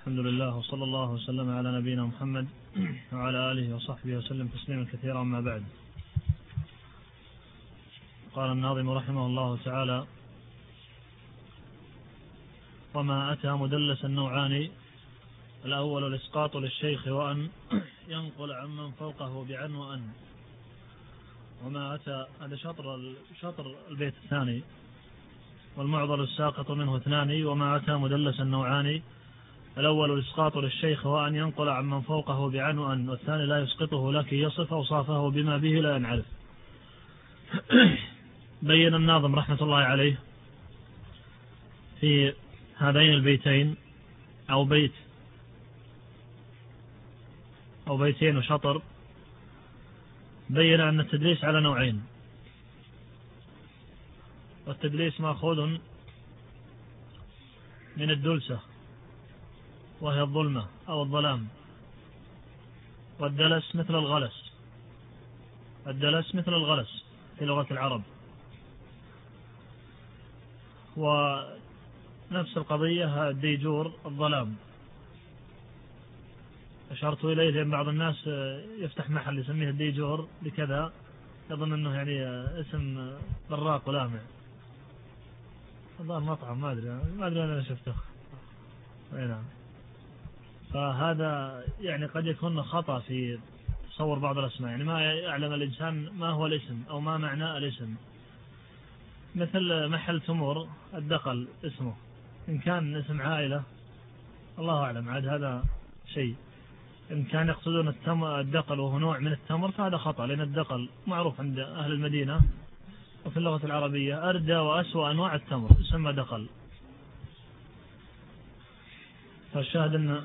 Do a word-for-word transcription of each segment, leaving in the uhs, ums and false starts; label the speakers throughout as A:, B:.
A: الحمد لله وصلى الله وسلم على نبينا محمد وعلى آله وصحبه وسلم تسليما كثيرا. أما بعد، قال الناظم رحمه الله تعالى: وما أتى مدلس النوعان، الأول الإسقاط للشيخ وأن ينقل عمن فوقه بعن وأن. وما أتى، هذا شطر شطر البيت الثاني، والمعضل الساقط منه اثنان. وما أتى مدلس النوعان، الأول الإسقاط للشيخ وأن ينقل عمن فوقه بعن وأن، والثاني لا يسقطه لكن يصف أوصافه بما به لا ينعرف. بين الناظم رحمة الله عليه في هذين البيتين أو بيت أو بيتين وشطر، بين أن التدليس على نوعين، والتدليس مأخوذ من الدلسة وهي الظلمة أو الظلام، والدلس مثل الغلس الدلس مثل الغلس في لغة العرب. ونفس القضية الديجور الظلام. أشرت إليه لأن بعض الناس يفتح محل يسميه الديجور لكذا، يظن أنه يعني اسم براق ولامع. هذا مطعم ما أدري ما أدري أنا شفته. نعم. فهذا يعني قد يكون خطأ في تصور بعض الأسماء، يعني ما يعلم الإنسان ما هو الاسم أو ما معنى الاسم. مثل محل تمور الدقل اسمه، إن كان اسم عائلة الله أعلم، عاد هذا شيء. إن كان يقصدون الدقل وهو نوع من التمر فهذا خطأ، لأن الدقل معروف عند أهل المدينة وفي اللغة العربية أردى وأسوأ أنواع التمر يسمى دقل. فالشاهد أن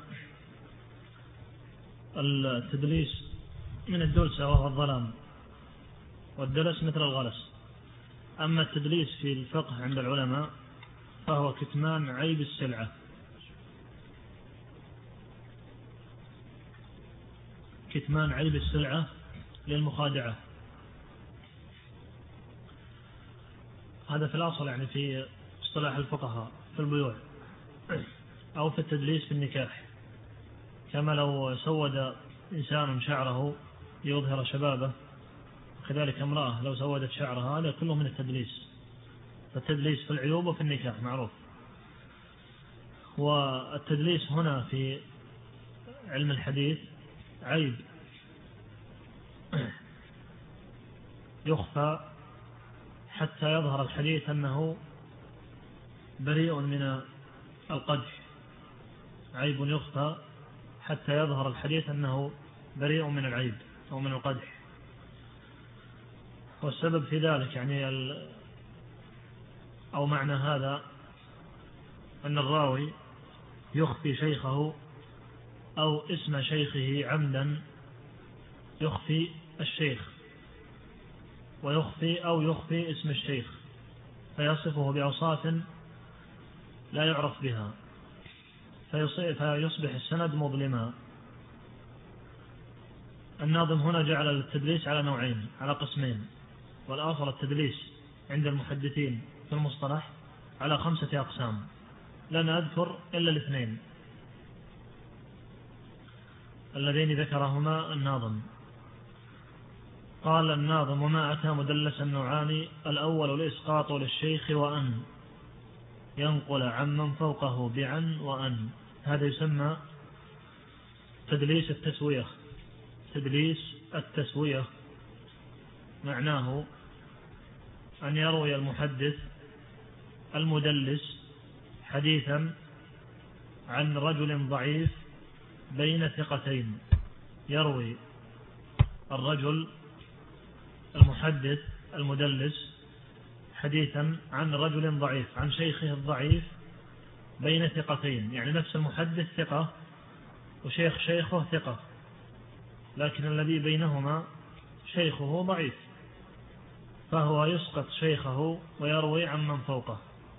A: التدليس من الدلسة وهو الظلام، والدلس مثل الغلس. أما التدليس في الفقه عند العلماء فهو كتمان عيب السلعة، كتمان عيب السلعة للمخادعة. هذا في الأصل يعني في اصطلاح الفقهاء في البيوع أو في التدليس في النكاح، كما لو سود إنسان شعره ليظهر شبابه، وكذلك امرأة لو سودت شعرها، هذا كله من التدليس. فالتدليس في العيوب وفي النكاح معروف. والتدليس هنا في علم الحديث عيب يخفى حتى يظهر الحديث أنه بريء من القدح، عيب يخفى حتى يظهر الحديث أنه بريء من العيب أو من القدح. والسبب في ذلك يعني ال... أو معنى هذا أن الراوي يخفي شيخه أو اسم شيخه عمدا، يخفي الشيخ ويخفي أو يخفي اسم الشيخ فيصفه بأوصاف لا يعرف بها، فيصبح السند مظلما. الناظم هنا جعل التدليس على نوعين، على قسمين. والآخر التدليس عند المحدثين في المصطلح على خمسة أقسام، لن أذكر إلا الاثنين اللذين ذكرهما الناظم. قال الناظم: وما أتى مدلس النوعان، الأول الإسقاط للشيخ وأن ينقل عمن فوقه بعن وأن. هذا يسمى تدليس التسوية. تدليس التسوية معناه أن يروي المحدث المدلس حديثا عن رجل ضعيف بين ثقتين. يروي الرجل المحدث المدلس حديثا عن رجل ضعيف، عن شيخه الضعيف بين ثقتين، يعني نفس المحدث ثقة وشيخ شيخه ثقة، لكن الذي بينهما شيخه ضعيف، فهو يسقط شيخه ويروي عن من فوقه.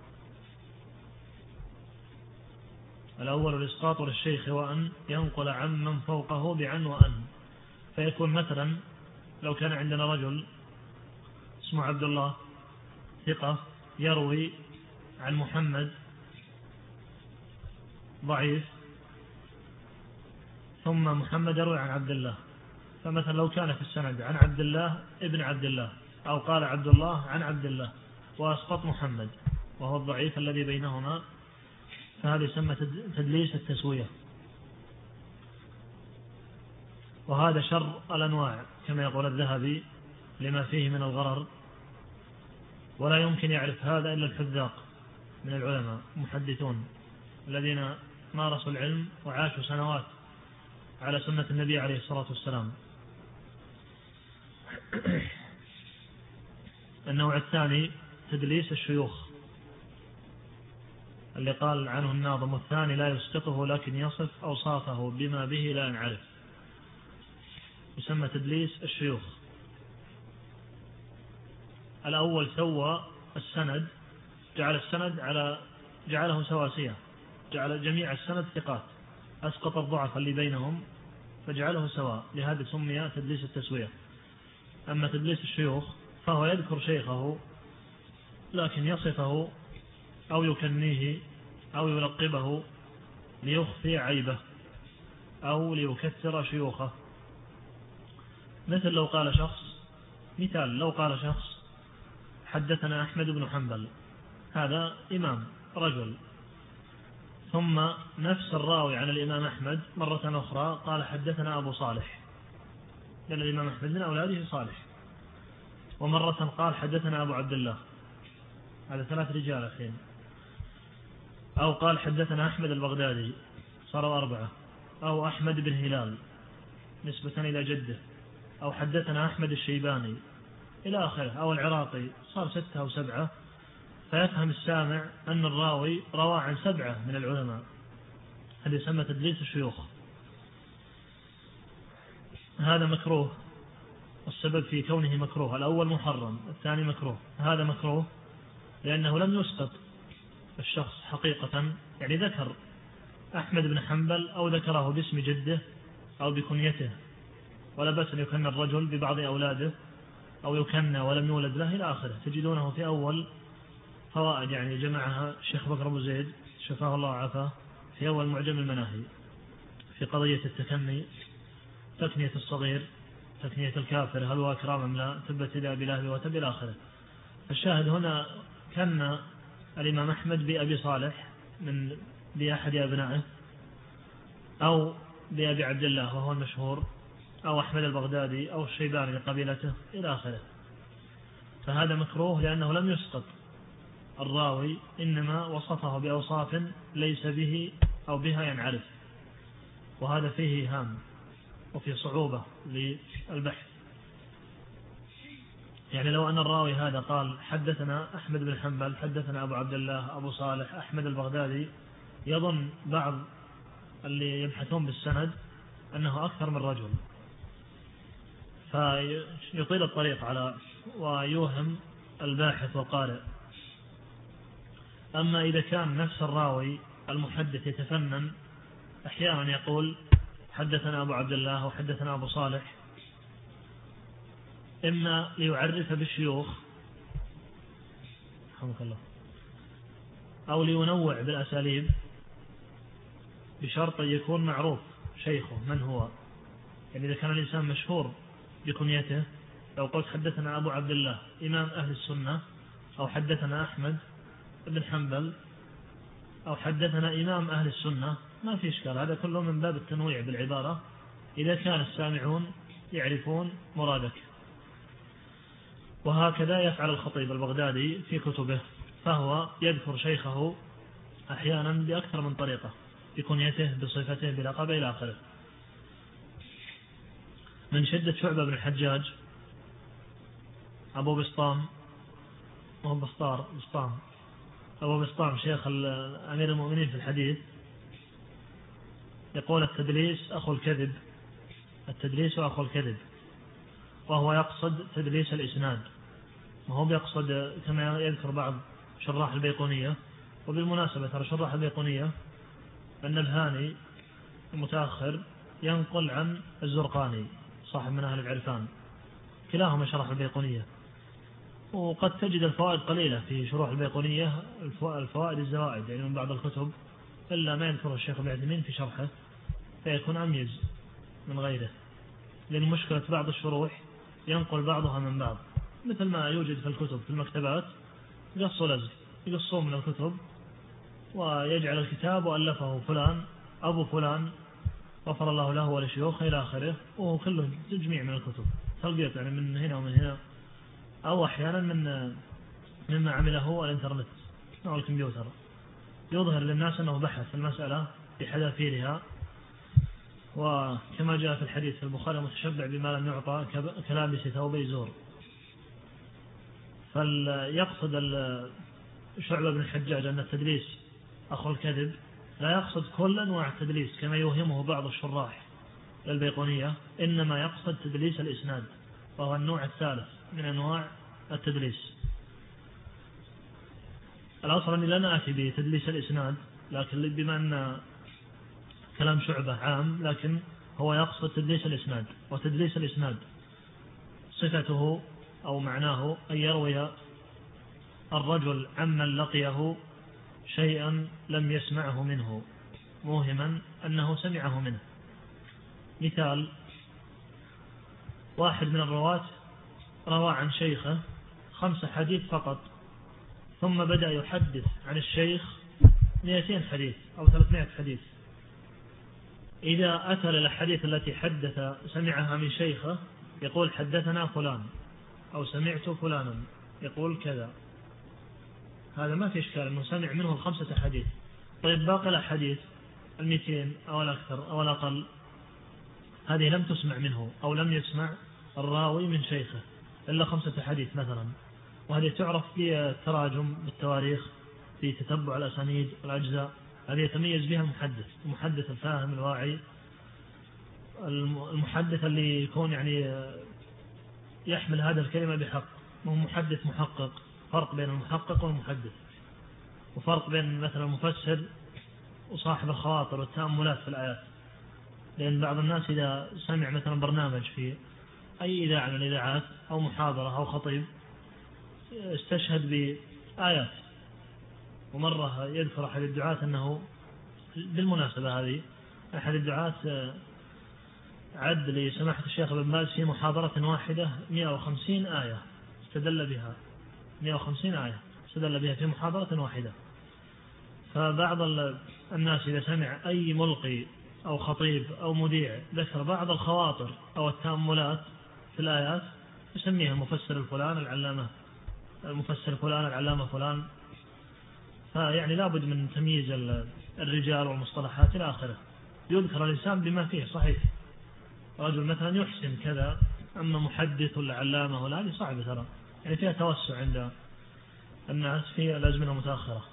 A: الأول الإسقاط للشيخ وأن ينقل عن من فوقه بعن وأن. فيكون مثلا لو كان عندنا رجل اسمه عبد الله ثقة يروي عن محمد ضعيف، ثم محمد يروي عن عبد الله، فمثلا لو كان في السند عن عبد الله ابن عبد الله، أو قال عبد الله عن عبد الله وأسقط محمد وهو الضعيف الذي بينهما، فهذا يسمى تدليس التسوية. وهذا شر الأنواع كما يقول الذهبي لما فيه من الغرر، ولا يمكن يعرف هذا إلا الحذاق من العلماء المحدثون الذين مارسوا العلم وعاشوا سنوات على سنة النبي عليه الصلاة والسلام. النوع الثاني تدليس الشيوخ، اللي قال عنه الناظم: الثاني لا يسقطه لكن يصف أوصافه بما به لا نعرف، يسمى تدليس الشيوخ. الأول سوى السند، جعل السند على جعله سواسية، جعل جميع السند ثقات، أسقط الضعف اللي بينهم فجعله سواء، لهذا سمي تدليس التسوية. أما تدليس الشيوخ فهو يذكر شيخه لكن يصفه أو يكنيه أو يلقبه ليخفي عيبه أو ليكثر شيوخه. مثل لو قال شخص، مثال لو قال شخص: حدثنا أحمد بن حنبل، هذا إمام رجل، ثم نفس الراوي عن الإمام أحمد مرة أخرى قال: حدثنا أبو صالح، لأن الإمام أحمد من أولاده صالح. ومرة قال: حدثنا أبو عبد الله، هذا ثلاث رجال أخين. أو قال: حدثنا أحمد البغدادي، صاروا أربعة. أو أحمد بن هلال نسبة إلى جده. أو حدثنا أحمد الشيباني إلى آخره. أو العراقي، صار ستة أو سبعة، فيفهم السامع أن الراوي روى عن سبعة من العلماء. هذا يسمى تدليس الشيوخ. هذا مكروه، والسبب في كونه مكروه: الأول محرم، الثاني مكروه. هذا مكروه لأنه لم يسقط الشخص حقيقة، يعني ذكر أحمد بن حنبل أو ذكره باسم جده أو بكنيته، ولا بأس أن يكن الرجل ببعض أولاده أو يكن ولم يولد له إلى آخره. تجدونه في أول فوائد يعني جمعها الشيخ بكر أبو زيد شفاه الله وعافاه في أول معجم المناهي في قضية التكني: تكنية الصغير، تكنية الكافر، هل هو أكرام أم لا، تبت يدا أبي لهب وتب إلى آخره. الشاهد هنا كان الإمام أحمد بأبي صالح من بأحد أبنائه، أو بأبي عبد الله وهو المشهور، أو أحمد البغدادي أو الشيباني لقبيلته إلى آخره. فهذا مكروه لأنه لم يسقط الراوي، إنما وصفه بأوصاف ليس به أو بها ينعرف، وهذا فيه هام وفي صعوبة للبحث. يعني لو أن الراوي هذا قال: حدثنا أحمد بن حنبل، حدثنا أبو عبد الله، أبو صالح، أحمد البغدادي، يظن بعض اللي يبحثون بالسند أنه أكثر من رجل، فيطيل الطريق على ويوهم الباحث والقارئ. أما إذا كان نفس الراوي المحدث يتفنن، أحيانا يقول: حدثنا أبو عبد الله وحدثنا أبو صالح، إما ليعرف بالشيوخ رحمك الله، أو لينوع بالأساليب بشرط أن يكون معروف شيخه من هو. يعني إذا كان الإنسان مشهور بكنيته، لو قلت حدثنا أبو عبد الله إمام أهل السنة، أو حدثنا أحمد بن حنبل، أو حدثنا إمام أهل السنة، ما في إشكال، هذا كله من باب التنويع بالعبارة إذا كان السامعون يعرفون مرادك. وهكذا يفعل الخطيب البغدادي في كتبه، فهو يذكر شيخه أحيانا بأكثر من طريقة، بكنيته، بصفته، بلقبه إلى آخره. من شدة شعبة بن الحجاج أبو بسطام، وهو بسطار بسطام أبو بسطام شيخ أمير المؤمنين في الحديث، يقول: التدليس أخو الكذب، التدليس أخو الكذب، وهو يقصد تدليس الإسناد، وهو يقصد كما يذكر بعض شراح البيقونية. وبالمناسبة ترى شراح البيقونية النبهاني المتأخر ينقل عن الزرقاني صاحب مناهل العرفان، كلاهما شرح البيقونية. وقد تجد الفوائد قليلة في شروح البيقونية، الفوائد الزوائد يعني من بعض الكتب، إلا ما يذكر الشيخ ابن عثيمين في شرحه، فيكون أميز من غيره، لأن مشكلة بعض الشروح ينقل بعضها من بعض، مثل ما يوجد في الكتب في المكتبات قص ولزق، يقصون من الكتب ويجعل الكتاب وألفه فلان أبو فلان غفر الله له ولشيوخه إلى آخره، وهو كله تجميع من الكتب تلقيت يعني من هنا ومن هنا، أو أحيانا من مما عمله الإنترنت أو الكمبيوتر، يظهر للناس أنه بحث في المسألة بحذافيرها، وكما جاء في الحديث في البخاري متشبع بما لم يعطى كلابس ثوبي زور. فليقصد شعبة بن الحجاج أن التدليس أخو الكذب، لا يقصد كل أنواع التدليس كما يوهمه بعض الشراح للبيقونية، إنما يقصد تدليس الإسناد، وهو النوع الثالث من أنواع التدليس. الأصل أني لا نأتي بتدليس الإسناد، لكن بما أن كلام شعبة عام، لكن هو يقصد تدليس الإسناد. وتدليس الإسناد صفته أو معناه أن يروي الرجل عمن لقيه شيئا لم يسمعه منه موهما أنه سمعه منه. مثال: واحد من الرواة روى عن شيخه خمس حديث فقط، ثم بدأ يحدث عن الشيخ مئتين حديث أو ثلاثمائة حديث. إذا أتى للحديث التي حدث سمعها من شيخه يقول حدثنا فلان، أو سمعت فلانا يقول كذا، هذا ما في إشكال أنه سمع منه الخمسة حديث. طيب باقي الحديث المئتين أو الأكثر أو الأقل، هذه لم تسمع منه أو لم يسمع الراوي من شيخه إلا خمسة حديث مثلا، وهذه تعرف في التراجم بالتواريخ، في تتبع الأسانيد والأجزاء، هذه يتميز بها المحدث، المحدث الفاهم الواعي، المحدث اللي يكون يعني يحمل هذا الكلمة بحق، هو محدث محقق. فرق بين المحقق والمحدث، وفرق بين مثلا المفسر وصاحب الخواطر والتأملات في الآيات. لأن بعض الناس إذا سمع مثلا برنامج في أي إذاعة من الإذاعات أو محاضرة أو خطيب استشهد بآيات، ومرة يذكر أحد الدعاة أنه بالمناسبة هذه أحد الدعاة عد لسماحة الشيخ ابن باز في محاضرة واحدة مئة وخمسين آية استدل بها، مئة وخمسين آية استدل بها في محاضرة واحدة. فبعض الناس إذا سمع أي ملقي أو خطيب أو مذيع ذكر بعض الخواطر أو التأملات في الآيات يسميها المفسر الفلان العلامة المفسر فلان العلامة فلان. فيعني لابد من تمييز الرجال والمصطلحات إلى آخره. يذكر الإنسان بما فيه صحيح، رجل مثلا يحسن كذا، أما محدث ولا علامة ولا، هذه صعبة ترى، يعني فيها توسع عند الناس في الأزمنة المتأخرة.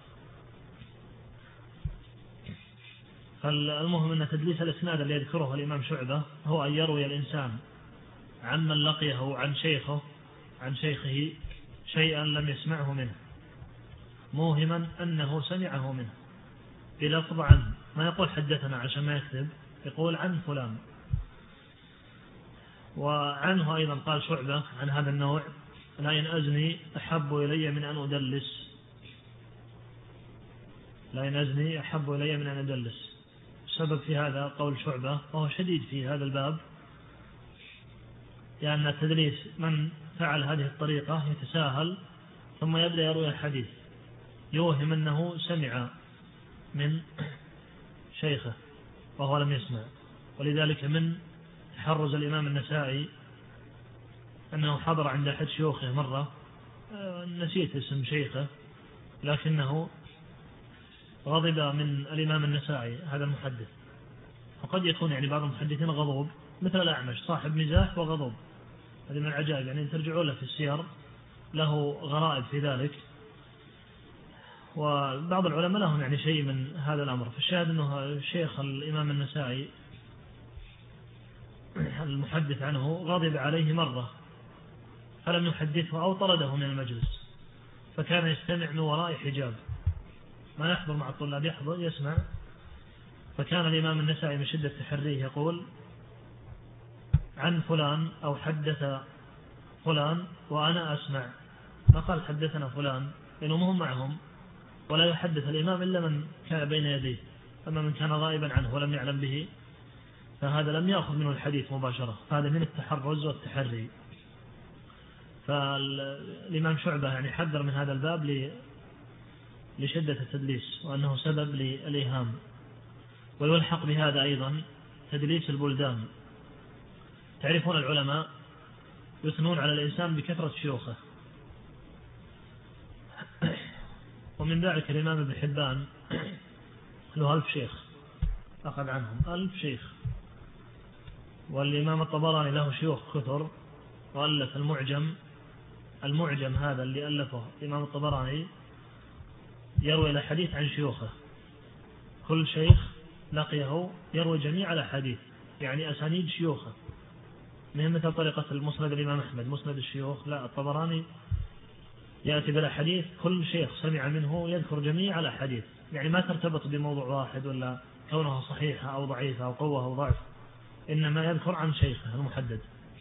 A: فالمهم أن تدليس الإسناد اللي يذكره الإمام شعبة هو أن يروي الإنسان عمن لقيه عن شيخه عن شيخه شيئا لم يسمعه منه موهما أنه سمعه منه بلفظ عن، ما يقول حدثنا عشان ما يكذب، يقول عن فلان. وعنه أيضا قال شعبة عن هذا النوع: لا إن أزني أحب إلي من أن أدلس، لا إن أزني أحب إلي من أن أدلس. السبب في هذا قول شعبة، وهو شديد في هذا الباب، لأن التدليس من فعل هذه الطريقة يتساهل ثم يبدأ يروي الحديث يوهم أنه سمع من شيخه وهو لم يسمع. ولذلك من تحرز الإمام النسائي أنه حضر عند أحد شيوخه مرة، نسيت اسم شيخه، لكنه غضب من الإمام النسائي هذا المحدث. وقد يكون يعني بعض المحدثين غضوب، مثل الأعمش صاحب مزاح وغضوب، هذه من العجائب، يعني ترجعوا له في السير له غرائب في ذلك. وبعض العلماء لهم يعني شيء من هذا الأمر. فالشاهد أنه شيخ الإمام النسائي المحدث عنه غضب عليه مرة فلم يحدثه أو طرده من المجلس، فكان يستمع من وراء حجاب، ما يحضر مع الطلاب، يحضر يسمع. فكان الإمام النسائي من شدة تحريه يقول عن فلان أو حدث فلان وأنا أسمع، ما قال حدثنا فلان، لأنهم هم معهم، ولا يحدث الإمام إلا من كان بين يديه، أما من كان غائبا عنه ولم يعلم به فهذا لم يأخذ منه الحديث مباشرة، فهذا من التحرز والتحري. فالإمام شعبة يعني حذر من هذا الباب لشدة التدليس وأنه سبب للإيهام. ويلحق بهذا أيضا تدليس البلدان. تعرفون العلماء يثنون على الإنسان بكثرة شيوخه، ومن ذلك الإمام ابن حبان له ألف شيخ أخذ عنهم ألف شيخ. والإمام الطبراني له شيوخ كثر وألف المعجم. المعجم هذا اللي ألفه الإمام الطبراني يروي الحديث عن شيوخه، كل شيخ لقيه يروي جميع الأحاديث، يعني أسانيد شيوخه، من مثل طريقة المسند الإمام أحمد مسند الشيوخ. لا، الطبراني يأتي بالأحاديث كل شيخ سمع منه يذكر جميع الأحاديث، يعني ما ترتبط بموضوع واحد ولا كونها صحيحة أو ضعيفة أو قوة أو ضعف، إنما يذكر عن شيخه المحدد.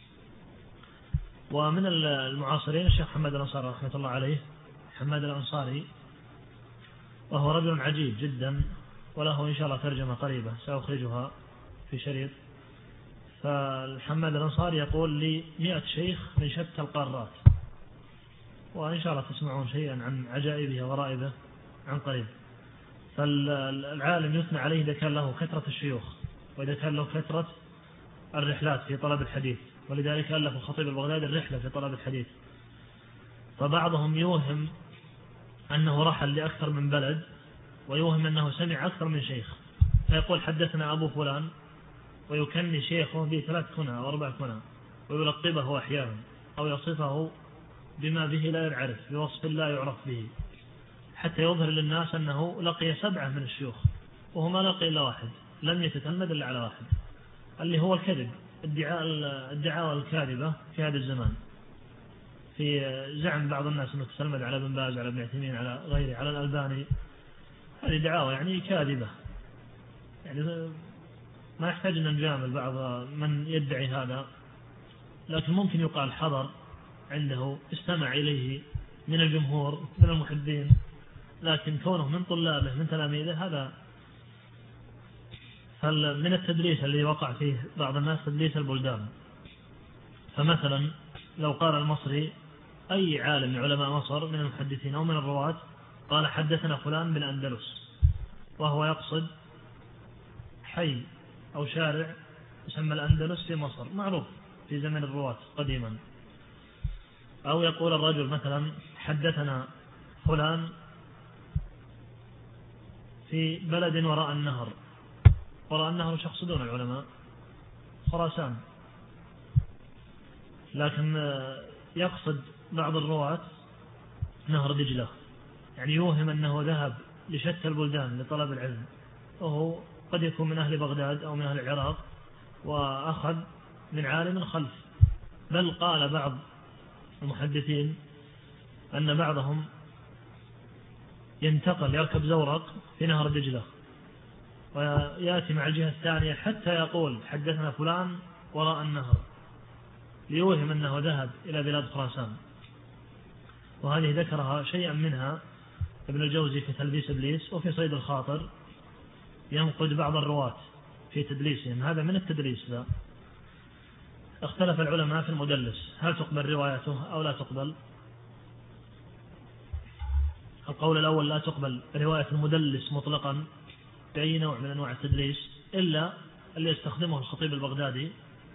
A: ومن المعاصرين الشيخ حماد الأنصاري رحمة الله عليه، حماد الأنصاري، وهو رجل عجيب جدا، وله إن شاء الله ترجمة قريبة سأخرجها في شريط. فالحماد الأنصاري يقول لي مئة شيخ من شتى القارات، وإن شاء الله تسمعون شيئا عن عجائبه وغرائبه عن قريب. فالعالم يثنى عليه إذا كان له كثرة الشيوخ، وإذا كان له كثرة الرحلات في طلب الحديث، ولذلك ألف الخطيب البغدادي الرحلة في طلب الحديث. فبعضهم يوهم أنه رحل لأكثر من بلد، ويوهم أنه سمع أكثر من شيخ، فيقول حدثنا أبو فلان، ويكني شيخه بثلاث كنى أو أربع كنى، ويلقبه أحيانا أو يصفه بما به لا يعرف، بوصف لا يعرف به، حتى يظهر للناس أنه لقي سبعة من الشيوخ وهو ما لقي إلا واحد، لم يتتلمذ إلا على واحد، اللي هو الكذب، ادعاء الدعاوى الكاذبة في هذا الزمان، في زعم بعض الناس أنه تتلمذ على ابن باز، على ابن عثيمين، على غيره، على الألباني. هذه دعاوى يعني كاذبة، يعني ما يحتاج أن نجامل بعض من يدعي هذا، لكن ممكن يقال حضر عنده، استمع إليه من الجمهور من المحبين، لكن كونه من طلابه من تلاميذه هذا. من التدليس اللي وقع فيه بعض الناس تدليس البلدان. فمثلا لو قال المصري أي عالم من علماء مصر من المحدثين أو من الرواة قال حدثنا فلان بالأندلس، وهو يقصد حي أو شارع يسمى الأندلس في مصر معروف في زمن الرواة قديما. أو يقول الرجل مثلا حدثنا فلان في بلد وراء النهر، وراء النهر شخص دون العلماء، خراسان، لكن يقصد بعض الرواة نهر دجلة، يعني يوهم أنه ذهب لشتى البلدان لطلب العلم، وهو قد يكون من أهل بغداد أو من أهل العراق، وأخذ من عالم خلف. بل قال بعض المحدثين أن بعضهم ينتقل يركب زورق في نهر دجلة ويأتي مع الجهة الثانية حتى يقول حدثنا فلان وراء النهر، ليوهم أنه ذهب إلى بلاد خراسان. وهذه ذكرها شيئا منها ابن الجوزي في تلبيس إبليس، وفي صيد الخاطر ينقد بعض الرواة في تدليسهم، هذا من التدليس. ذا اختلف العلماء في المدلس، هل تقبل روايته أو لا تقبل؟ القول الأول لا تقبل رواية المدلس مطلقا بأي نوع من أنواع التدليس إلا اللي يستخدمه الخطيب البغدادي،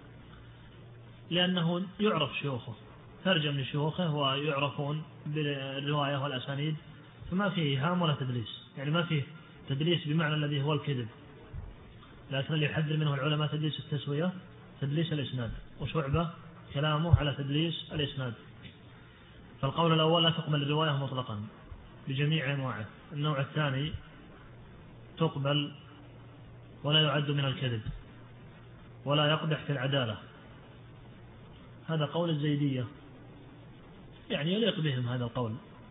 A: لأنه يعرف شيوخه، ترجم لشيوخه ويعرفون بالرواية والأسانيد، فما فيه هام ولا تدليس، يعني ما فيه تدليس بمعنى الذي هو الكذب. لكن اللي يحذر منه العلماء تدليس التسوية، تدليس الإسناد، وشعبة كلامه على تدليس الإسناد. فالقول الأول لا تقبل الرواية مطلقا بجميع أنواعه. النوع الثاني تقبل ولا يعد من الكذب ولا يقدح في العدالة، هذا قول الزيدية، يعني يليق بهم هذا القول.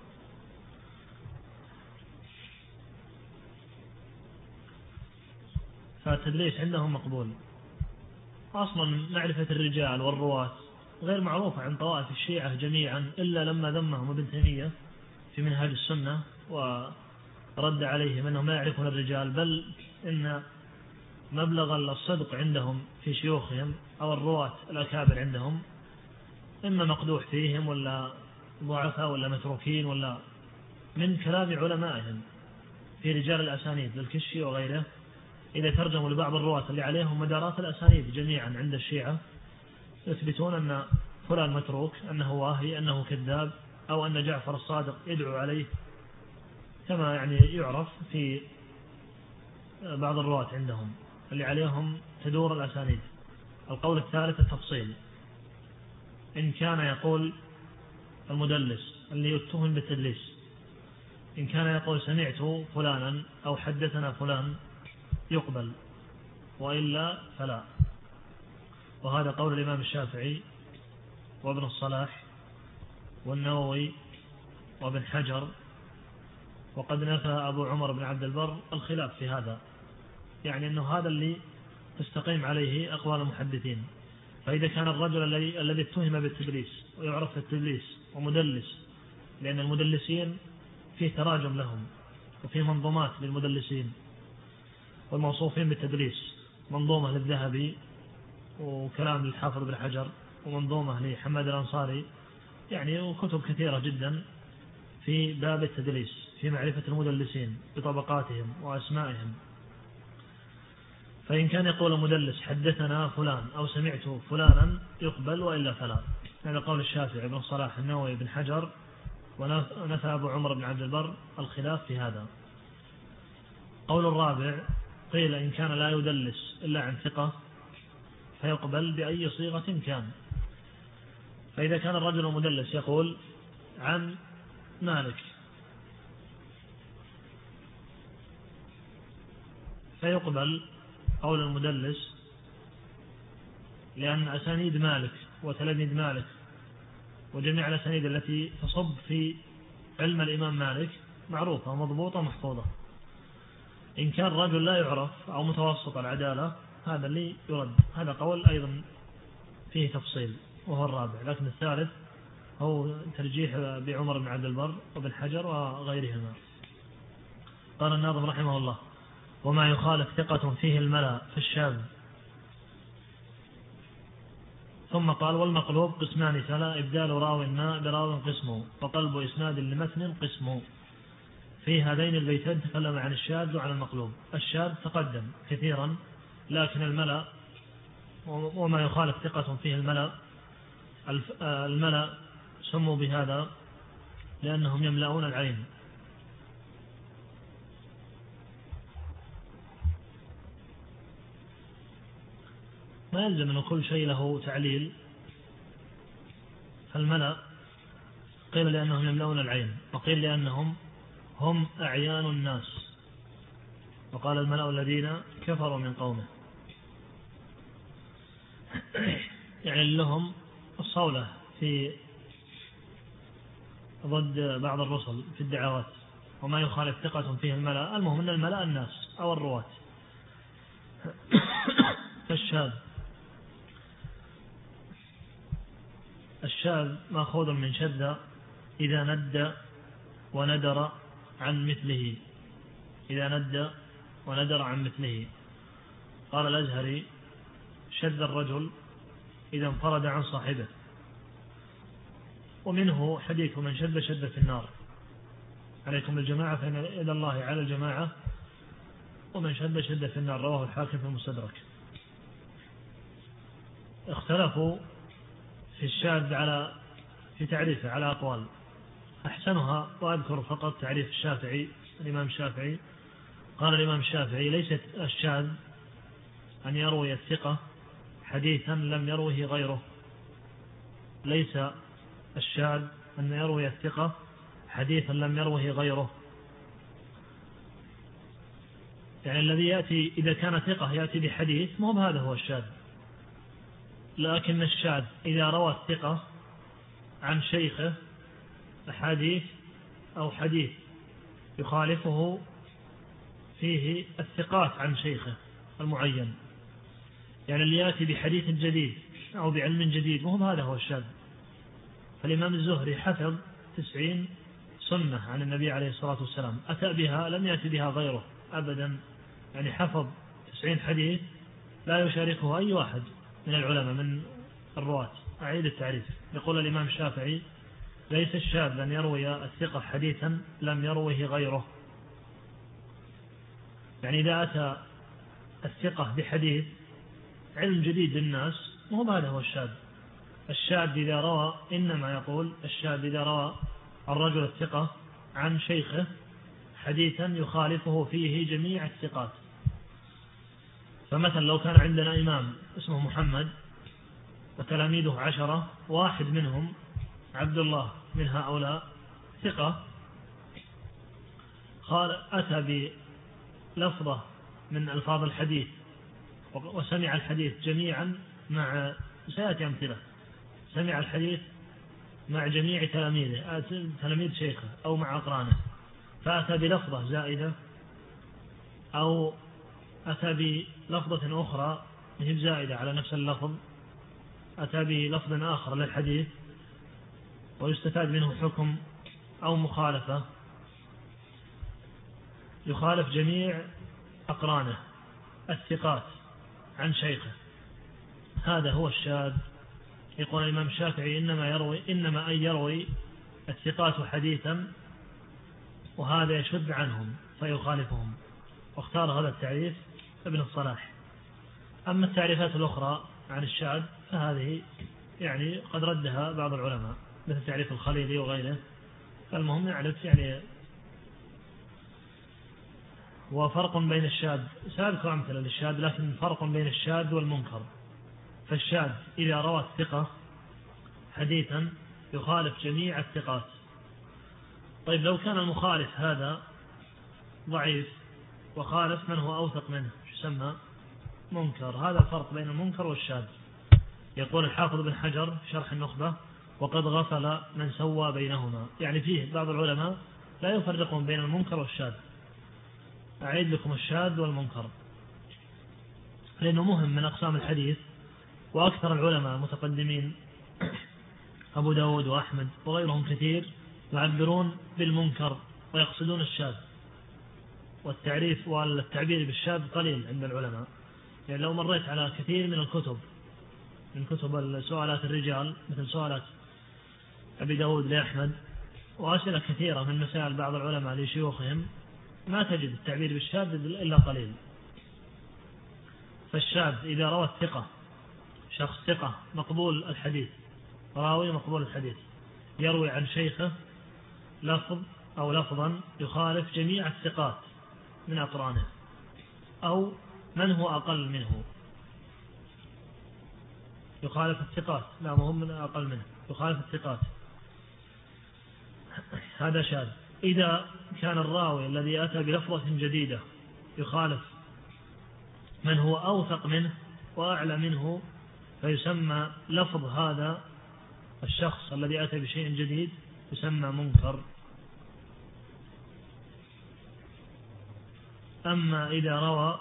A: فالتدليس عندهم مقبول. أصلا معرفة الرجال والرواة غير معروفة عن طوائف الشيعة جميعا، إلا لما ذمهم ابن تيمية في منهاج السنة ورد عليهم أنهم لا يعرفون الرجال، بل إن مبلغ الصدق عندهم في شيوخهم أو الرواة الأكابر عندهم إما مقدوح فيهم ولا ضعفاء ولا متروكين، ولا من كلام علمائهم في رجال الأسانيد للكشي وغيره، إذا ترجموا لبعض الرواة اللي عليهم مدارات الأسانيد جميعا عند الشيعة يثبتون أن فلان متروك، أنه واهي، أنه كذاب، أو أن جعفر الصادق يدعو عليه، كما يعني يعرف في بعض الرواة عندهم اللي عليهم تدور الأسانيد. القول الثالث التفصيل، إن كان يقول المدلس اللي يتهم بالتدليس، إن كان يقول سمعت فلانا أو حدثنا فلان يقبل، وإلا فلا. وهذا قول الإمام الشافعي وابن الصلاح والنووي وابن حجر، وقد نفى أبو عمر بن عبد البر الخلاف في هذا، يعني أنه هذا اللي تستقيم عليه أقوال المحدثين. فإذا كان الرجل الذي الذي اتهم بالتدليس ويعرف التدليس ومدلس، لأن المدلسين فيه تراجم لهم وفيه منظومات للمدلسين والموصوفين بالتدليس، منظومة للذهبي وكلام للحافظ بن حجر ومنظومة لحماد الأنصاري، يعني وكتب كثيرة جدا في باب التدليس في معرفة المدلسين بطبقاتهم وأسمائهم. فإن كان يقول مدلس حدثنا فلان أو سمعت فلانا يقبل، وإلا فلا. هذا قول الشافعي بن الصلاح النووي بن حجر، ونفى أبو عمر بن عبد البر الخلاف في هذا. قول الرابع قيل إن كان لا يدلس إلا عن ثقة فيقبل بأي صيغة كان. فإذا كان الرجل المدلس يقول عن مالك فيقبل قول المدلس، لأن أسانيد مالك وتلاميذ مالك وجميع الأسانيد التي تصب في علم الإمام مالك معروفة مضبوطة محفوظة. إن كان رجل لا يعرف أو متوسط العدالة هذا اللي يرد. هذا قول أيضا فيه تفصيل وهو الرابع، لكن الثالث هو ترجيح بعمر بن عبد البر وابن حجر وغيرهما. قال الناظم رحمه الله: وما يخالف ثقة فيه الملا في الشاذ. ثم قال: والمقلوب قسمان ثلا، إبدال راو ما براو قسمه، وقلب إسناد لمتن قسمه. في هذين البيتين تكلم عن الشاذ وعن المقلوب. الشاذ تقدم كثيرا، لكن الملا وما يخالف ثقة فيه الملا، الملا سموا بهذا لأنهم يملؤون العين. ما يلزم أن كل شيء له تعليل. فالملأ قيل لأنهم يملؤون العين، وقيل لأنهم هم أعيان الناس، وقال الملأ الذين كفروا من قومه، يعني لهم الصولة في ضد بعض الرسل في الدعوات. وما يخالف ثقة فيه الملأ، المهم أن الملأ الناس أو الرواة. فالشاذ الشاذ مأخوذ من شذ إذا ند وندر عن مثله، إذا ند وندر عن مثله. قال الأزهري: شذ الرجل إذا انفرد عن صاحبه. ومنه حديث من شذ شذ في النار، عليكم الجماعة فإن إلى الله على الجماعة، ومن شذ شذ في النار، رواه الحاكم في المستدرك. اختلفوا في الشاذ على في تعريفه على أقوال، أحسنها وأذكر فقط تعريف الشافعي الإمام الشافعي. قال الإمام الشافعي: ليست الشاذ أن يروي الثقة حديثا لم يروه غيره. ليس الشاذ أن يروي الثقة حديثا لم يروه غيره، يعني الذي يأتي إذا كان ثقة يأتي بحديث مو بهذا هو الشاذ. لكن الشاذ إذا روى الثقة عن شيخه أحاديث أو حديث يخالفه فيه الثقات عن شيخه المعين، يعني اللي يأتي بحديث جديد أو بعلم جديد مهم، هذا هو الشاذ. فالإمام الزهري حفظ تسعين سنة عن النبي عليه الصلاة والسلام، أتى بها لم يأتي بها غيره أبدا، يعني حفظ تسعين حديث لا يشاركه أي واحد من العلماء من الرواة. أعيد التعريف. يقول الإمام الشافعي: ليس الشاذ أن يروي الثقة حديثا لم يروه غيره. يعني إذا أتى الثقة بحديث علم جديد للناس وهو هذا هو الشاذ. الشاذ إذا روى، إنما يقول الشاذ إذا روى الرجل الثقة عن شيخه حديثا يخالفه فيه جميع الثقات. فمثلا لو كان عندنا إمام اسمه محمد وتلاميذه عشرة، واحد منهم عبد الله من هؤلاء ثقة، قال أتى بلفظة من ألفاظ الحديث وسمع الحديث جميعا مع سيأتي أمثلة، سمع الحديث مع جميع تلاميذه تلاميذ شيخه أو مع أقرانه، فأتى بلفظة زائدة أو أتى بلفظة أخرى هي زائدة على نفس اللفظ، أتى بلفظ آخر للحديث ويستفاد منه حكم أو مخالفة يخالف جميع أقرانه الثقات عن شيخه، هذا هو الشاذ. يقول الإمام الشافعي: إنما يروي إنما أن يروي الثقات حديثا وهذا يشد عنهم فيخالفهم. واختار هذا التعريف ابن الصلاح. أما التعريفات الأخرى عن الشاذ فهذه يعني قد ردها بعض العلماء مثل تعريف الخليلي وغيره. فالمهم نعرف يعني وفرق بين الشاذ، سأذكر أمثلة للشاذ، لكن فرق بين الشاذ والمنكر. فالشاذ إذا روى الثقة حديثا يخالف جميع الثقات. طيب لو كان المخالف هذا ضعيف وخالف من هو أوثق منه يسمى منكر. هذا الفرق بين المنكر والشاذ. يقول الحافظ بن حجر شرح النخبة: وقد غفل من سوى بينهما. يعني فيه بعض العلماء لا يفرقون بين المنكر والشاذ. أعيد لكم الشاذ والمنكر لأنه مهم من أقسام الحديث. وأكثر العلماء المتقدمين أبو داود وأحمد وغيرهم كثير يعبرون بالمنكر ويقصدون الشاذ، والتعريف والتعبير بالشاذ قليل عند العلماء. يعني لو مريت على كثير من الكتب من كتب سؤالات الرجال مثل سؤالات أبي داود لأحمد وأسئلة كثيرة من مسائل بعض العلماء لشيوخهم ما تجد التعبير بالشاذ إلا قليل. فالشاذ إذا روى الثقة شخص ثقة مقبول الحديث، راوي مقبول الحديث، يروي عن شيخه لفظ أو لفظا يخالف جميع الثقات من أقرانه أو من هو أقل منه، يخالف الثقات، لا مهم من أقل منه، يخالف الثقات، هذا شاذ. إذا كان الراوي الذي أتى بلفظة جديدة يخالف من هو أوثق منه وأعلى منه فيسمى لفظ هذا الشخص الذي أتى بشيء جديد يسمى منكر. أما إذا روى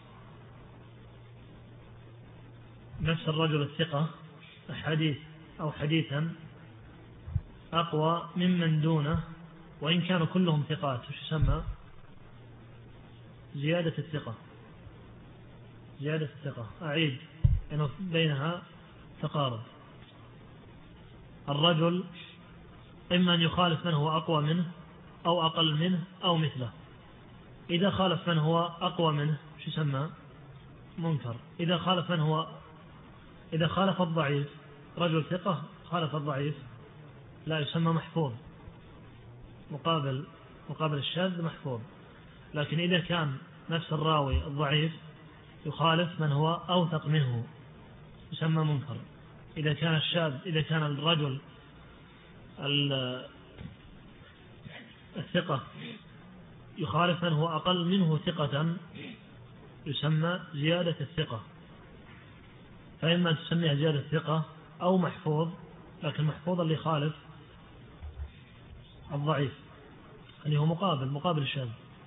A: نفس الرجل الثقة حديث أو حديثا أقوى ممن دونه وإن كانوا كلهم ثقات، وش يسمى؟ زيادة الثقة. زيادة الثقة أعيد أنه بينها تقارب. الرجل إما أن يخالف من هو أقوى منه أو أقل منه أو مثله. إذا خالف من هو أقوى منه وش يسمى؟ منكر. إذا خالف من هو إذا خالف الضعيف، رجل ثقة خالف الضعيف، لا يسمى محفوظ، مقابل مقابل الشاذ محفوظ. لكن إذا كان نفس الراوي الضعيف يخالف من هو أوثق منه يسمى منكر. إذا كان الشاذ إذا كان الرجل الثقة يخالف من هو أقل منه ثقة يسمى زيادة الثقة. فإما أن تسميها زيادة الثقة أو محفوظ، لكن محفوظ اللي يخالف الضعيف اللي هو مقابل مقابل الشاذ،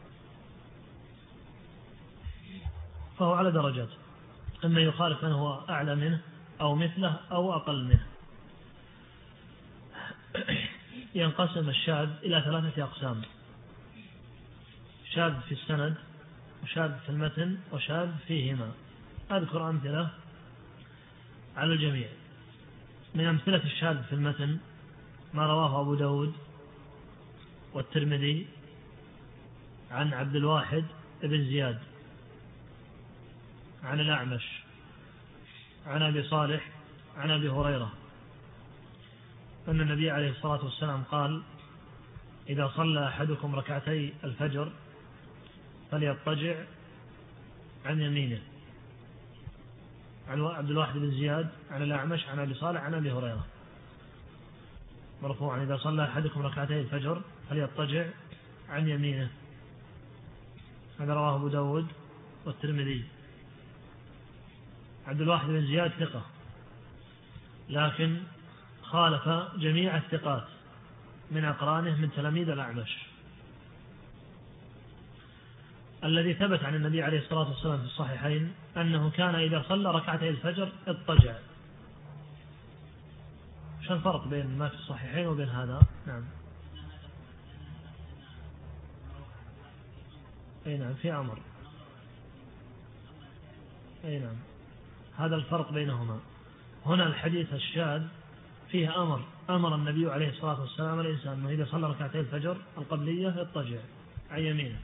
A: فهو على درجات، إما يخالف من هو أعلى منه أو مثله أو أقل منه. ينقسم الشاذ إلى ثلاثة أقسام: شاذ في السند، وشاذ في المتن وشاذ فيهما. أذكر أمثلة على الجميع. من أمثلة الشاذ في المتن ما رواه أبو داود والترمذي عن عبد الواحد بن زياد عن الأعمش عن أبي صالح عن أبي هريرة أن النبي عليه الصلاة والسلام قال: إذا صلى أحدكم ركعتي الفجر فليضطجع عن يمينه. عن عبد الواحد بن زياد عن الأعمش عن أبي صالح عن أبي هريرة مرفوعا: إذا صلى أحدكم ركعتي الفجر فليضطجع عن يمينه. هذا رواه أبو داود والترمذي. عبد الواحد بن زياد ثقة، لكن خالف جميع الثقات من أقرانه من تلاميذ الأعمش. الذي ثبت عن النبي عليه الصلاة والسلام في الصحيحين أنه كان إذا صلى ركعتي الفجر اضطجع. شو الفرق بين ما في الصحيحين وبين هذا؟ نعم أي نعم في أمر. أي نعم هذا الفرق بينهما. هنا الحديث الشاذ فيه أمر أمر النبي عليه الصلاة والسلام الإنسان أنه إذا صلى ركعتي الفجر القبلية يضطجع عن يمينه.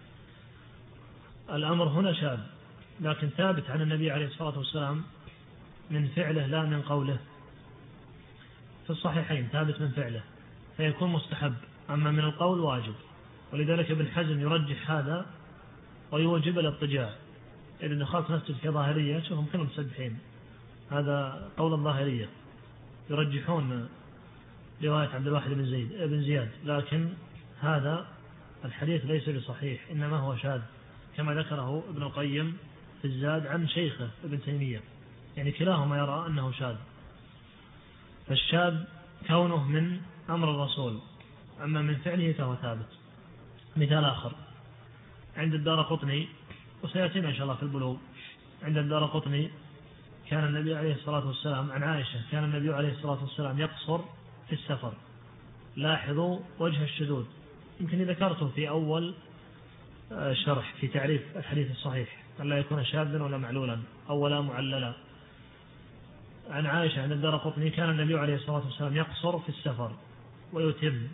A: الأمر هنا شاذ، لكن ثابت عن النبي عليه الصلاة والسلام من فعله لا من قوله. في الصحيحين ثابت من فعله فيكون مستحب، أما من القول واجب. ولذلك ابن حزم يرجح هذا ويوجب الاضطجاع، إذن دخلت مسجد كظاهرية شوفهم كلهم مسبحين، هذا قول الظاهرية يرجحون رواية عبد الواحد بن زيد بن زياد، لكن هذا الحديث ليس بصحيح، إنما هو شاذ كما ذكره ابن القيم في الزاد عن شيخه ابن تيمية، يعني كلاهما يرى أنه شاذ. فالشاذ كونه من أمر الرسول، أما من فعله فهو ثابت. مثال آخر عند الدارقطني وسيأتينا إن شاء الله في البلوغ. عند الدارقطني كان النبي عليه الصلاة والسلام عن عائشة كان النبي عليه الصلاة والسلام يقصر في السفر. لاحظوا وجه الشذوذ، يمكن ذكرته في أول شرح في تعريف الحديث الصحيح أن لا يكون شاذا ولا معلولا أو ولا معللا. عن عائشة عند الدارقطني كان النبي عليه الصلاة والسلام يقصر في السفر ويتم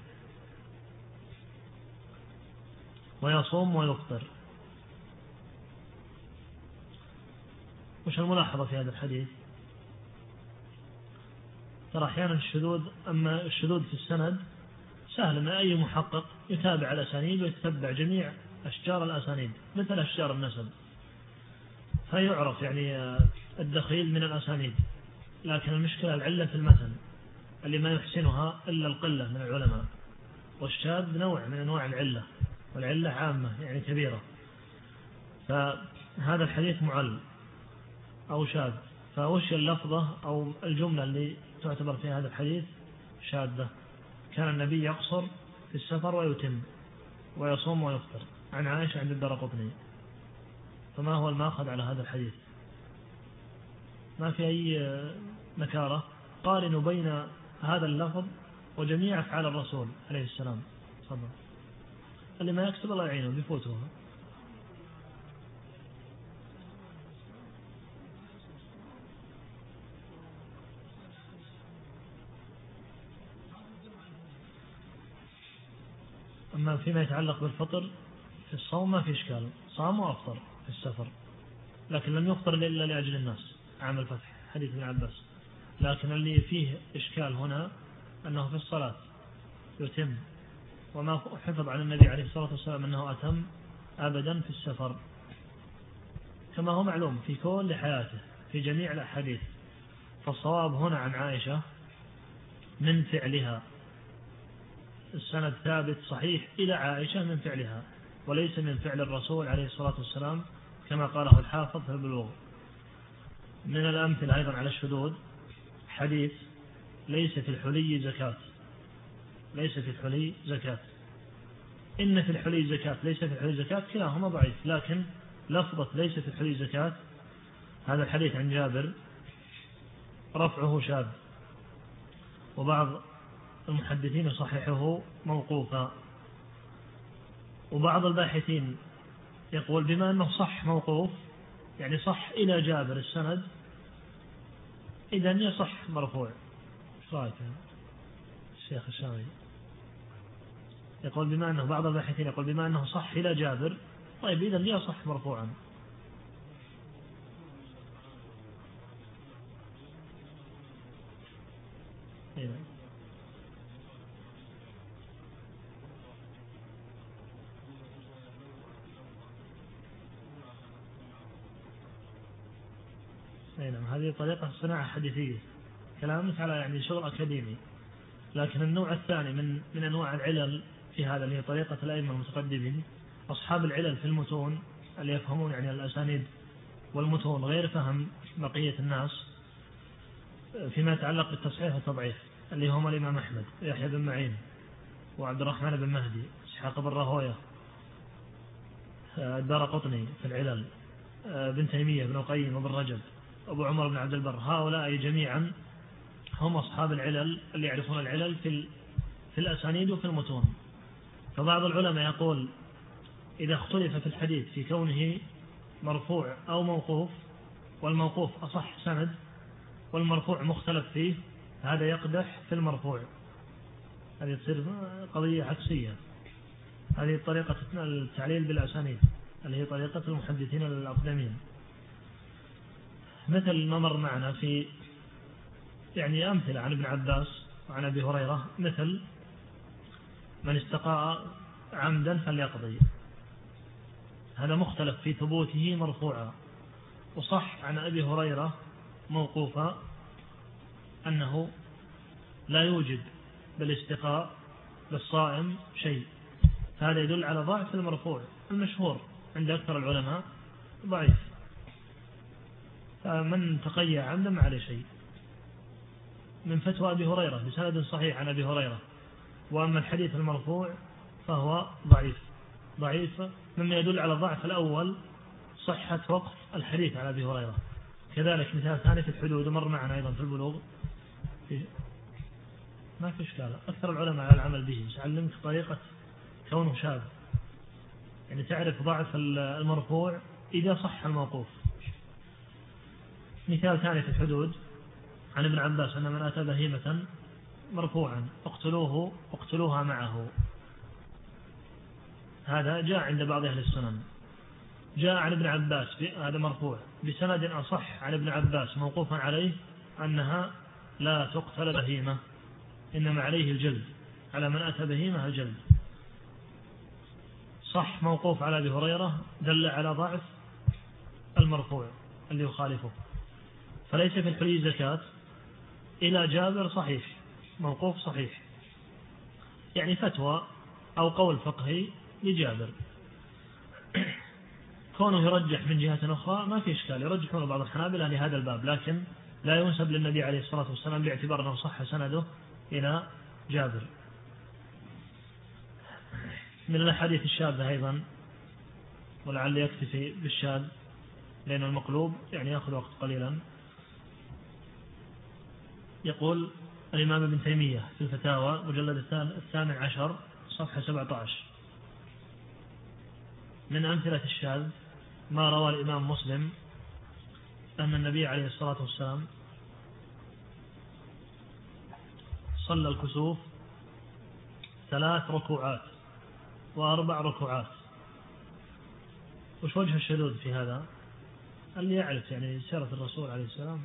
A: ويصوم ويفطر. وش الملاحظة في هذا الحديث؟ ترى أحيانا الشذوذ، أما الشذوذ في السند سهل أن أي محقق يتابع الأسانيد ويتتبع جميع أشجار الأسانيد مثل أشجار النسب فيعرف يعني الدخيل من الأسانيد. لكن المشكلة العلة في المتن اللي ما يحسنها إلا القلة من العلماء، والشاذ نوع من أنواع العلة، والعلة عامة يعني كبيرة. فهذا الحديث معل أو شاذ، فوش اللفظة أو الجملة اللي تعتبر في هذا الحديث شاذة؟ كان النبي يقصر في السفر ويتم ويصوم ويفطر عن عائشة عند الدارقطني. فما هو الماخذ على هذا الحديث؟ ما في أي نكارة. قارنوا بين هذا اللفظ وجميع أفعال الرسول عليه السلام. تفضل. اللي ما يكتب الله يعينه بيفوتوها. أما فيما يتعلق بالفطر في الصوم ما في إشكال، صام وأفطر في السفر، لكن لم يفطر إلا لأجل الناس عام الفتح حديث ابن عباس. لكن اللي فيه إشكال هنا أنه في الصلاة يتم، وما حفظ عن النبي عليه الصلاة والسلام أنه أتم أبدا في السفر، كما هو معلوم في كل حياته في جميع الأحاديث. فالصواب هنا عن عائشة من فعلها، السند ثابت صحيح إلى عائشة من فعلها وليس من فعل الرسول عليه الصلاة والسلام كما قاله الحافظ في البلوغ. من الأمثلة أيضا على الشذوذ حديث ليس في الحلي زكاة، ليس في الحلي زكاة، إن في الحلي زكاة، ليس في الحلي زكاة، كلاهما ضعيف. لكن لفظة ليس في الحلي زكاة هذا الحديث عن جابر رفعه شاذ، وبعض المحدثين يصححه موقوفا، وبعض الباحثين يقول بما أنه صح موقوف يعني صح إلى جابر السند، إذن يصح مرفوع. ايش رايك الشيخ الشامي؟ يقول بما أنه بعض الباحثين يقول بما أنه صح إلى جابر، طيب إذن يصح مرفوعا. إذن نعم، هذه طريقة صناعة حديثية، كلامك على يعني شغل أكاديمي. لكن النوع الثاني من من أنواع العلل في هذا اللي هي طريقة الأئمة المتقدمين، أصحاب العلل في المتون اللي يفهمون يعني الأسانيد والمتون غير فهم بقية الناس فيما يتعلق بالتصحيح والتضعيف، اللي هم الإمام أحمد، يحيى بن معين، وعبد الرحمن بن مهدي، إسحاق بن راهويه، الدارقطني في العلل، ابن تيمية، ابن القيم، ابن رجب، أبو عمر بن عبد البر. هؤلاء جميعا هم أصحاب العلل اللي يعرفون العلل في في الأسانيد وفي المتون. فبعض العلماء يقول إذا اختلف في الحديث في كونه مرفوع أو موقوف، والموقوف أصح سند والمرفوع مختلف فيه، هذا يقدح في المرفوع. هذه تصير قضية عكسية. هذه طريقة التعليل بالأسانيد اللي هي طريقة المحدثين الأقدمين، مثل ما مر معنا في يعني أمثلة عن ابن عباس وعن أبي هريرة، مثل من استقاء عمدا فليقضي، هذا مختلف في ثبوته مرفوعا. وصح عن أبي هريرة موقوفا أنه لا يوجد بالاستقاء للصائم شيء، هذا يدل على ضعف المرفوع المشهور عند أكثر العلماء ضعيف، فمن تقيأ عمدا ما عليه شيء، من فتوى أبي هريرة بسند صحيح عن أبي هريرة. وأما الحديث المرفوع فهو ضعيف ضعيف مما يدل على ضعف الأول صحة وقف الحديث عن أبي هريرة. كذلك مثال ثاني في الحدود مر معنا أيضا في البلوغ، في ما في إشكال، أكثر العلماء على العمل به، سأعلمك طريقة كونه شاذ، يعني تعرف ضعف المرفوع إذا صح الموقوف. مثال ثاني في الحدود عن ابن عباس أن من أتى بهيمة مرفوعا اقتلوه اقتلوها معه، هذا جاء عند بعض أهل السنن. جاء عن ابن عباس هذا مرفوع بسند أصح عن ابن عباس موقوفا عليه أنها لا تقتل بهيمة، إنما عليه الجلد، على من أتى بهيمة الجلد. صح موقوف على أبي هريرة دل على ضعف المرفوع اللي يخالفه. فليس في الحلي زكاة إلى جابر صحيح، موقوف صحيح، يعني فتوى أو قول فقهي لجابر. كونه يرجح من جهة أخرى ما في إشكال، يرجحون بعض الحنابلة لهذا الباب، لكن لا ينسب للنبي عليه الصلاة والسلام باعتبار أنه صح سنده إلى جابر. من الأحاديث الشاذة أيضا، ولعل يكتفي بالشاذ لأن المقلوب يعني يأخذ وقت قليلا. يقول الإمام ابن تيمية في الفتاوى مجلد الثامن عشر صفحة سبعة عشر: من أمثلة الشاذ ما روى الإمام مسلم أن النبي عليه الصلاة والسلام صلى الكسوف ثلاث ركوعات وأربع ركوعات. وش وجه الشذوذ في هذا؟ اللي يعرف يعني سيرة الرسول عليه السلام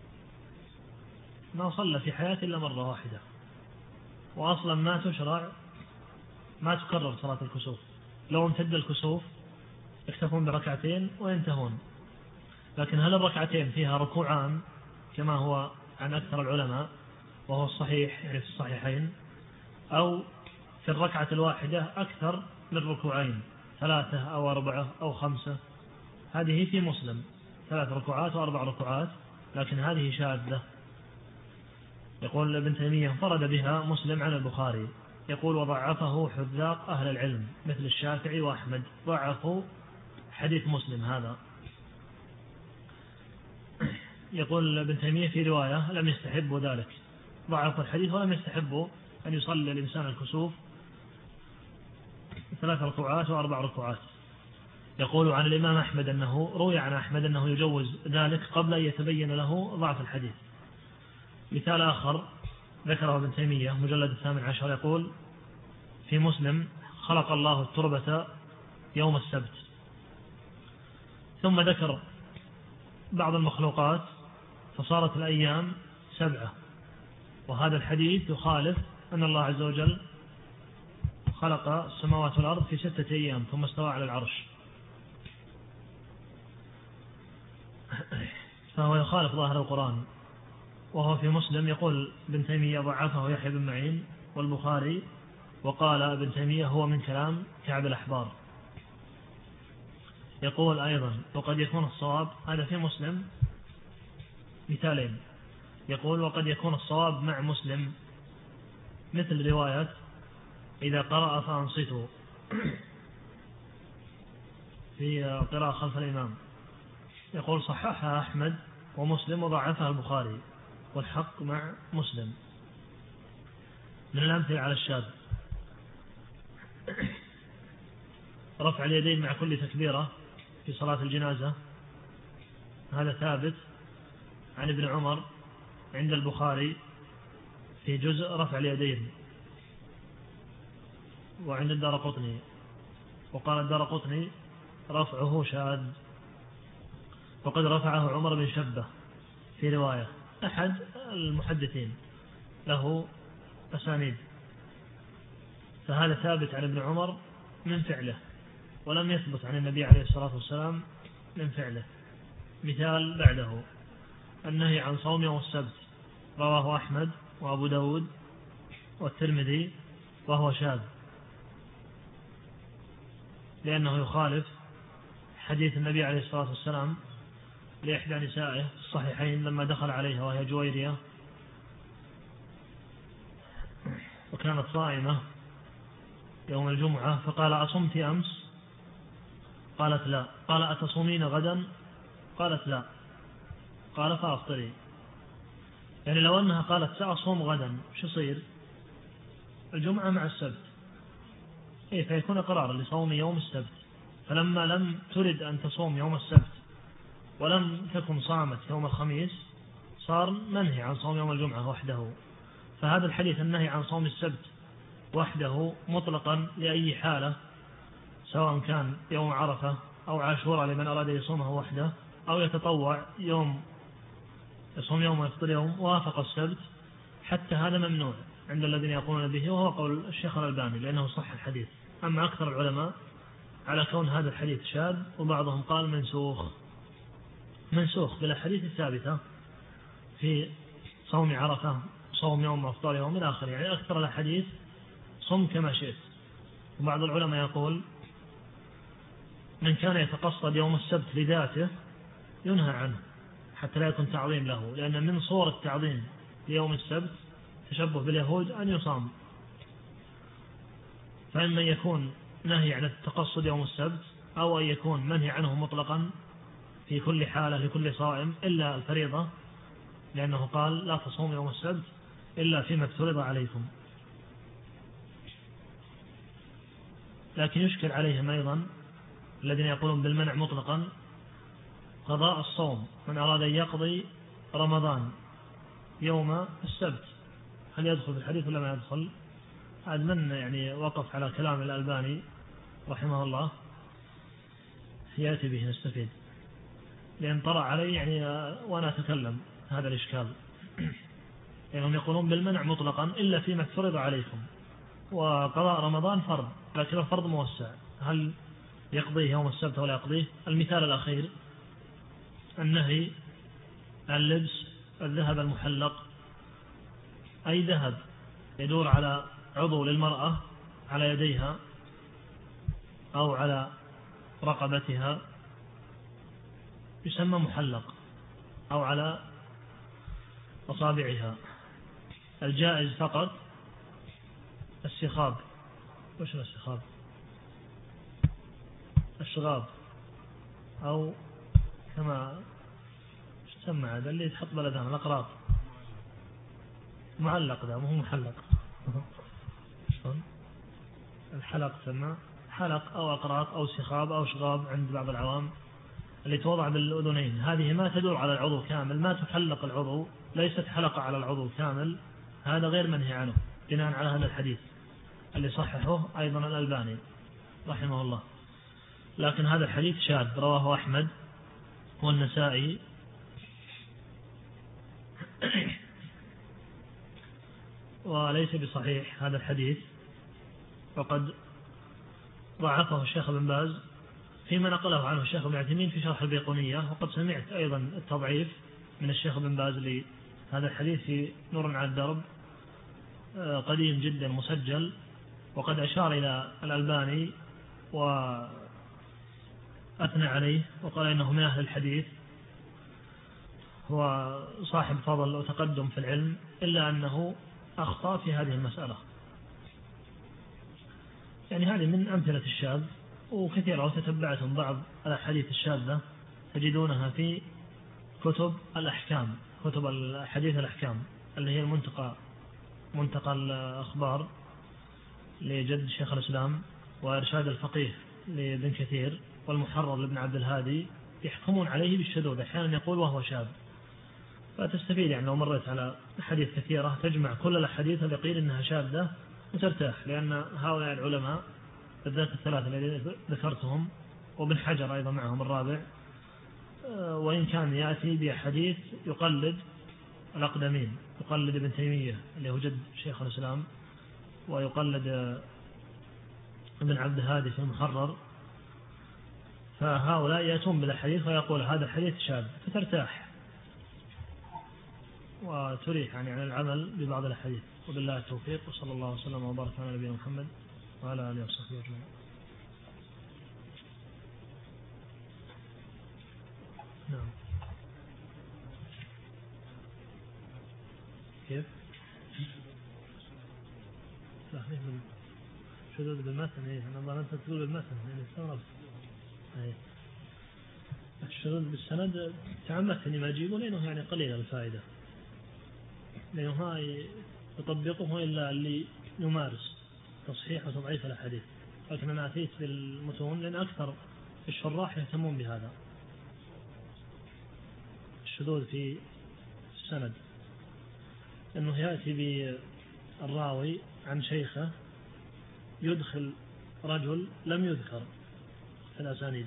A: ما صلى في حياته إلا مرة واحدة، وأصلا ما تشرع ما تكرر صلاة الكسوف. لو امتد الكسوف يكتفون بركعتين وينتهون، لكن هل الركعتين فيها ركوعان كما هو عن أكثر العلماء وهو الصحيح يعني في الصحيحين، أو في الركعة الواحدة أكثر من ركوعين، ثلاثة أو أربعة أو خمسة؟ هذه في مسلم ثلاث ركوعات وأربع ركوعات، لكن هذه شاذة. يقول ابن تيمية انفرد بها مسلم عن البخاري. يقول وضعفه حذاق أهل العلم مثل الشافعي وأحمد، ضعفوا حديث مسلم هذا. يقول ابن تيمية في رواية لم يستحبوا ذلك، ضعفوا الحديث ولم يستحبوا أن يصلي الإنسان الكسوف ثلاث ركوعات وأربع ركوعات. يقول عن الإمام أحمد أنه روي عن أحمد أنه يجوز ذلك قبل أن يتبين له ضعف الحديث. مثال آخر ذكره ابن تيمية مجلد الثامن عشر يقول في مسلم خلق الله التربة يوم السبت، ثم ذكر بعض المخلوقات فصارت الأيام سبعة، وهذا الحديث يخالف أن الله عز وجل خلق السماوات والأرض في ستة أيام ثم استوى على العرش، فهو يخالف ظاهر القرآن. وهو في مسلم يقول ابن تيمية ضعفه يحيى بن معين والبخاري، وقال ابن تيمية هو من كلام كعب الأحبار. يقول أيضا وقد يكون الصواب، هذا في مسلم مثالين، يقول وقد يكون الصواب مع مسلم مثل رواية إذا قرأ فأنصتوا في قراءة خلف الإمام. يقول صححها أحمد ومسلم وضعفها البخاري، والحق مع مسلم. من الأمثلة على الشاذ رفع اليدين مع كل تكبيرة في صلاة الجنازة، هذا ثابت عن ابن عمر عند البخاري في جزء رفع اليدين، وعند الدارقطني، وقال الدارقطني رفعه شاذ، وقد رفعه عمر بن شبة في رواية أحد المحدثين له أسانيد، فهذا ثابت عن ابن عمر من فعله، ولم يثبت عن النبي عليه الصلاة والسلام من فعله. مثال بعده النهي عن صوم يوم السبت، رواه أحمد وأبو داود والترمذي وهو شاذ، لأنه يخالف حديث النبي عليه الصلاة والسلام لإحدى نسائه في الصحيحين لما دخل عليها وهي جويرية وكانت صائمة يوم الجمعة، فقال أصمت أمس؟ قالت لا. قال أتصومين غدا؟ قالت لا. قال فأفطري. يعني لو أنها قالت سأصوم غدا شو يصير؟ الجمعة مع السبت، إيه فيكون قرارا لصوم يوم السبت، فلما لم ترد أن تصوم يوم السبت ولم تكن صامت يوم الخميس صار منهي عن صوم يوم الجمعة وحده. فهذا الحديث النهي عن صوم السبت وحده مطلقا لأي حالة، سواء كان يوم عرفة أو عاشوراء لمن أراد يصومه وحده، أو يتطوع يوم يصوم يوم ويفطر يوم وافق السبت، حتى هذا ممنوع عند الذين يقولون به، وهو قول الشيخ الألباني لأنه صح الحديث. أما أكثر العلماء على كون هذا الحديث شاذ، وبعضهم قال منسوخ منسوخ بالأحاديث الثابتة في صوم عرفة، صوم يوم وافطار يوم إلى آخره، يعني أكثر الأحاديث صم كما شئت. وبعض العلماء يقول من كان يتقصد يوم السبت لذاته ينهى عنه حتى لا يكون تعظيم له، لأن من صور التعظيم ليوم السبت تشبه باليهود أن يصام. فإما يكون نهي عن التقصد يوم السبت، أو أن يكون منهي عنه مطلقا في كل حالة لكل صائم إلا الفريضة، لأنه قال لا تصوم يوم السبت إلا فيما افترض عليكم. لكن يشكل عليهم أيضا الذين يقولون بالمنع مطلقا قضاء الصوم، من أراد أن يقضي رمضان يوم السبت هل يدخل في الحديث ولا ما يدخل؟ هذا من يعني وقف على كلام الألباني رحمه الله يأتي به نستفيد، لأن طرأ علي يعني وأنا أتكلم هذا الإشكال. يعني يقولون بالمنع مطلقا إلا فيما افترض عليكم، وقضاء رمضان فرض، لكن الفرض موسع، هل يقضيه يوم السبت ولا يقضيه؟ المثال الأخير النهي عن لبس الذهب المحلق، أي ذهب يدور على عضو للمرأة على يديها أو على رقبتها يسمى محلق، أو على أصابعها. الجائز فقط السخاب، وش السخاب؟ الشغاب، أو كما تسمى هذا اللي يتحط بلدان الأقراط، معلق، ده مو محلق. الحلق تسمى حلق أو أقراط أو سخاب أو شغاب عند بعض العوام اللي توضع بالأذنين، هذه ما تدور على العضو كامل، ما تحلق العضو، ليست حلقة على العضو كامل، هذا غير منهي عنه بناء على هذا الحديث اللي صححه أيضا الألباني رحمه الله. لكن هذا الحديث شاذ رواه أحمد والنسائي وليس بصحيح هذا الحديث، وقد ضعفه الشيخ ابن باز فيما نقله عنه الشيخ ابن عثيمين في شرح البيقونية، وقد سمعت أيضا التضعيف من الشيخ ابن باز لهذا الحديث في نور على الدرب قديم جدا مسجل، وقد أشار إلى الألباني وأثنى عليه وقال إنه من أهل الحديث هو صاحب فضل وتقدم في العلم، إلا أنه أخطأ في هذه المسألة. يعني هذه من أمثلة الشاذ، وكثيرا وتتبعتم بعض الأحاديث الشاذة تجدونها في كتب الأحكام، كتب الحديث الأحكام اللي هي المنتقى، منتقى الأخبار لجد شيخ الإسلام، وإرشاد الفقيه لابن كثير، والمحرر لابن عبد الهادي، يحكمون عليه بالشذوذ، أحيانا يقول وهو شاذ. فتستفيد يعني لو مرت على حديث كثيرة تجمع كل الأحاديث اللي قيل إنها شاذة وترتاح، لأن هؤلاء العلماء بالذات الثلاثة الذين ذكرتهم وابن حجر أيضا معهم الرابع، وإن كان يأتي بحديث يقلد الأقدمين، يقلد ابن تيمية اللي هو جد شيخ الإسلام، ويقلد ابن عبد الهادي في المحرر، فهؤلاء يأتون بالحديث ويقول هذا الحديث شاذ، فترتاح وتريح يعني عن العمل ببعض الحديث. وبالله التوفيق، وصلى الله وسلم وبارك على نبينا محمد وعلى آله وصحبه أجمعين. نعم. كيف؟ صحيح من شذوذ بالمتن، إيه أنا ظننت تقول بالمتن يعني استغربت. إيه الشذوذ بالسند تعمدت إني ما أجيبه لأنه يعني قليل الفائدة، لأنه هاي يطبقه إلا اللي يمارس تصحيح وتضعيف الأحاديث، لكن أنا أتيت بالمتون لأن أكثر الشراح يهتمون بهذا. الشذوذ في السند أنه يأتي بالراوي عن شيخه يدخل رجل لم يذكر في الأسانيد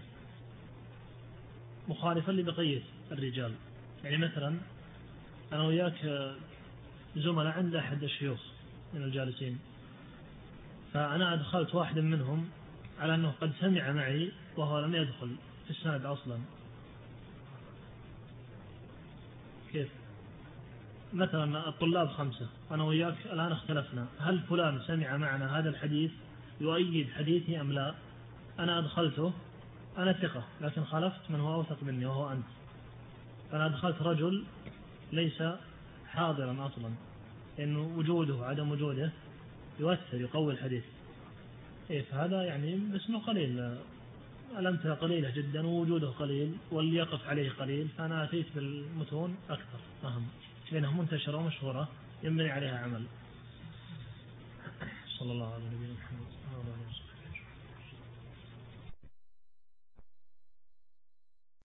A: مخالفا لبقية الرجال. يعني مثلا أنا وياك زملاء عند أحد الشيوخ من الجالسين، فأنا أدخلت واحد منهم على أنه قد سمع معي وهو لم يدخل في السند أصلا. كيف؟ مثلا الطلاب خمسة، أنا وياك الآن اختلفنا، هل فلان سمع معنا هذا الحديث يؤيد حديثي أم لا؟ أنا أدخلته، أنا ثقة، لكن خالفت من هو أوثق مني وهو أنت، فأنا أدخلت رجل ليس حاضرا أصلا، لأنه وجوده وعدم وجوده يؤثر يقوي الحديث. إيه فهذا يعني بس إنه قليل، الأمثلة قليلة جدا ووجوده قليل واللي يقف عليه قليل، فأنا أتيت بالمتون أكثر أهم لأنها منتشرة ومشهورة ينبني عليها عمل. صلى الله عليه وسلم.